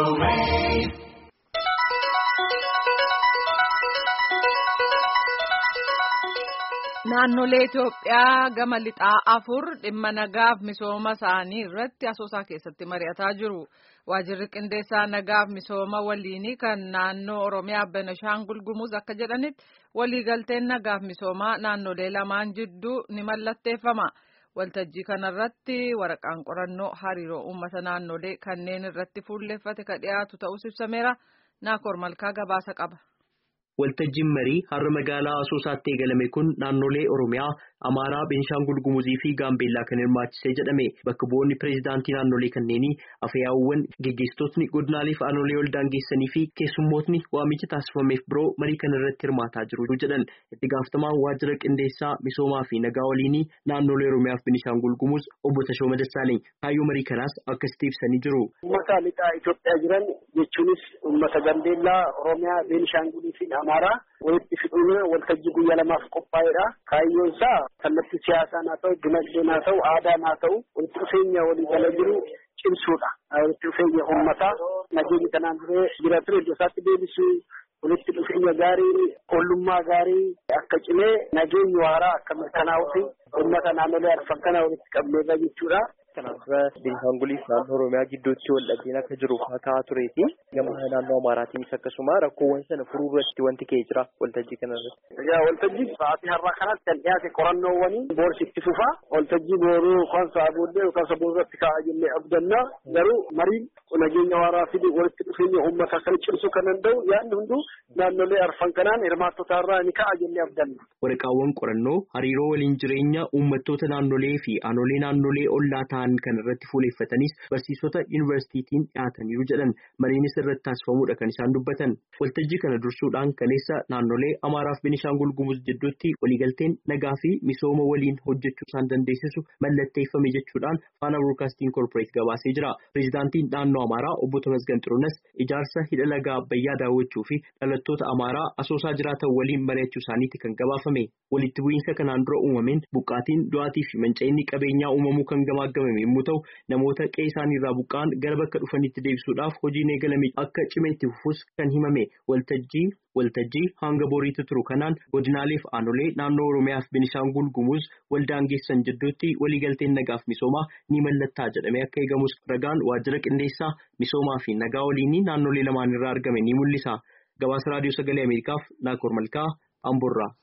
Naannolee Itoophiyaa gama lixaa afur dhimma nagaaf misooma isaanii irratti asoosaa keessatti mari'ataa jiru. Waajjirri qindeessaa nagaaf misooma waliinii kan naannoo Oromiyaa Benashaangul Gumuz akka jedhanitti waliigalteen nagaaf misoomaa naannolee lamaan jidduu ni mallatteeffama. Waltajjii kanarratti waraqaan qorannoo hariiroo uummata naannolee kanneen irratti fuulleeffate ka dhiyaatu ta'us ibsameera. Naakoor Malkaa gabaasa qaba. Waltajjiin marii har'a magaalaa Asoosaatti eegalame kun naannolee Oromiyaa, Amaaraa, Beenishaangul Gumuzii fi Gaambeellaa kan hirmaachisee jedhame. Bakka bu'oonni pireezidaantii naannolee kanneenii, afyaawwan, gaggeessitootni godinaalee fi aanolee ol daangeessanii fi keessummootni waamicha taasifameef biroo marii kana irratti hirmaataa jiru jedhan. Itti gaafatamaan waajjira qindeessaa misoomaa fi nagaa waliinii naannolee Oromiyaa fi Beenishaangul Gumuz obbo Tashoo Dassaaleny kaayyoo marii kanaas akkasitti ibsanii jiru. Uummata lixaa Itoophiyaa jiran jechuunis uummata Gaambeellaa, Oromiyaa, Beenishaangulii fi Amaaraa walitti fiduun waltajjii guyyaa lamaaf qophaa'edha. Kaayyoon isaa kallattii siyaasaan haa ta'u, dinagdeen haa ta'u, aadaan haa ta'u walitti dhufeenya walii gala jiru cimsuudha. Walitti dhufeenya uummataa nageenya kanaan dura jira ture iddoo isaatti deebisuu, walitti dhufeenya gaarii, ollummaa gaarii akka cimee nageenyi waaraa akka mirkanaa'uu fi uummata naannolee arfan kana walitti qabneerra jechuudha. Kanaafuu Beenishaangulii fi naannoo Oromiyaa gidduutti wal dhabdeen akka jiru ka'aa tureeti. Gama naannoo Amaaraatiinis akkasuma rakkoowwan sana furuu irratti wanti ka'ee jira waltajjii kanarratti. Waltajjii sa'aatii har'aa kanatti kan dhiyaate qorannoowwanii boorsi itti fufa. Waltajjii booruu kan saabuullee yookaan saboorratti kaa'aa jennee abdanna. Garuu mariin nageenya waaraa fi walitti dhufeenya uummata kan cimsuu kan danda'u yaadni hunduu naannolee arfan kanaan hirmaattota irraa ni ka'a jennee abdanna. Waraqaawwan qorannoo hariiroo waliin jireenya uummattoota naannolee fi aanolee naannolee ollaa ta'an kan irratti fuuleeffatanis barsiisota yuunivarsiitiitiin dhiyaataniiru jedhan. Mariinis irratti taasifamuudha kan isaan dubbatan. Waltajjii kana dursuudhaan kaleessa naannolee Amaaraa fi Beenishaangul Gumuz jidduutti waliigalteen nagaa fi misooma waliin hojjechuu isaan dandeessisu mallatteeffame jechuudhaan Faana Broadcasting Corporate gabaasee jira. Pireezidaantiin naannoo Amaaraa obbo Tamasgan Xiruunas ijaarsa hidha lagaa Abbayyaa daawwachuu fi dhalattoota Amaaraa Asoosaa jiraatan waliin mari'achuu isaaniitti kan gabaafame. Walitti bu'iinsa kanaan dura uumameen buqqaatiin du'aatii fi manca'inni qabeenyaa uumamuu kan gamaagamame yommuu ta'u, namoota qe'ee isaanii irraa buqqa'an gara bakka dhufanitti deebisuudhaaf hojiin eegalame akka cimeetti fufus kan himame. Waltajjii hanga boriitti turu kanaan godinaalee fi aanolee naannoo Oromiyaa fi Beenishaangul Gumuz wal daangeessan jidduutti waliigalteen nagaaf misoomaa ni mallattaa jedhamee akka eegamus ragaan waajjira qindeessaa misoomaa fi nagaa waliinii naannolee lamaan irraa argame ni mul'isa. Gabaasa Raadiyoo Sagalee Ameerikaaf Naakoor Malkaa Amboorraa.